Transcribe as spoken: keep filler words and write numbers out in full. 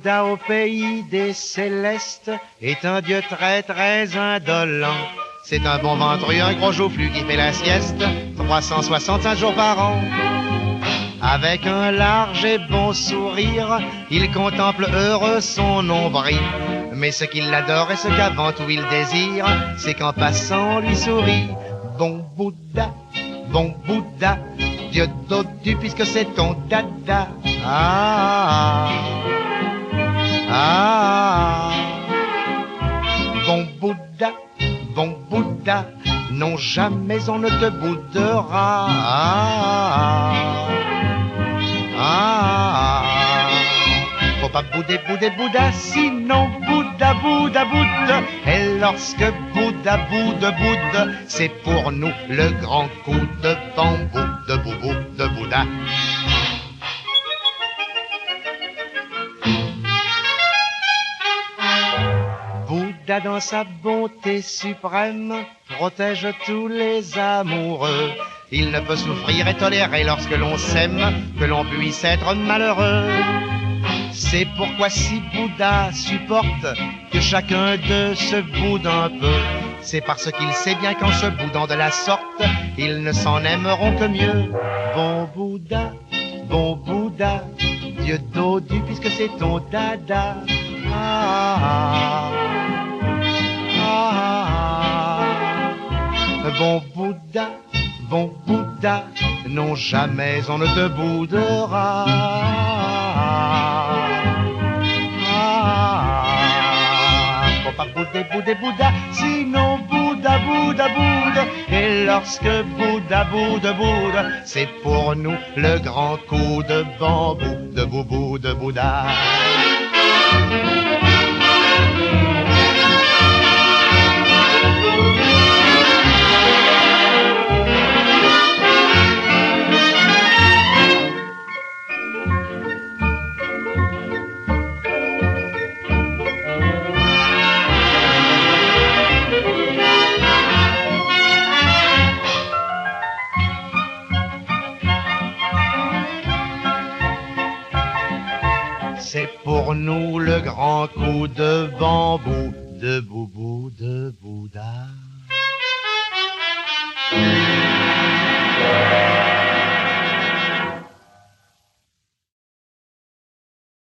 Bouddha au pays des célestes est un dieu très très indolent. C'est un bon ventru, un gros joufflu qui fait la sieste trois cent soixante-cinq jours par an. Avec un large et bon sourire, il contemple heureux son nombril. Mais ce qu'il adore et ce qu'avant tout il désire, c'est qu'en passant on lui sourit. Bon Bouddha, bon Bouddha, Dieu dodu puisque c'est ton dada. Ah, ah, ah. Bon Bouddha, bon Bouddha, non jamais on ne te boudera. Ah, ah, ah. Faut pas bouder, bouder, Bouddha, sinon Bouddha, Bouddha, Bouddha. Et lorsque Bouddha, Bouddha, Bouddha, c'est pour nous le grand coup de bambou, de boubou, de Bouddha. Bouddha dans sa bonté suprême protège tous les amoureux. Il ne peut souffrir et tolérer lorsque l'on s'aime que l'on puisse être malheureux. C'est pourquoi si Bouddha supporte que chacun d'eux se boude un peu, c'est parce qu'il sait bien qu'en se boudant de la sorte, ils ne s'en aimeront que mieux. Bon Bouddha, bon Bouddha, Dieu dodu puisque c'est ton dada. Ah, ah, ah, ah. Bon Bouddha, bon Bouddha, non jamais on ne te boudera. Faut pas bouder, bouder, Bouddha, sinon Bouddha, Bouddha, Bouddha. Et lorsque Bouddha, Bouddha, Bouddha, c'est pour nous le grand coup de bambou, de boubou, de Bouddha. C'est pour nous le grand coup de bambou, de boubou, de Bouddha.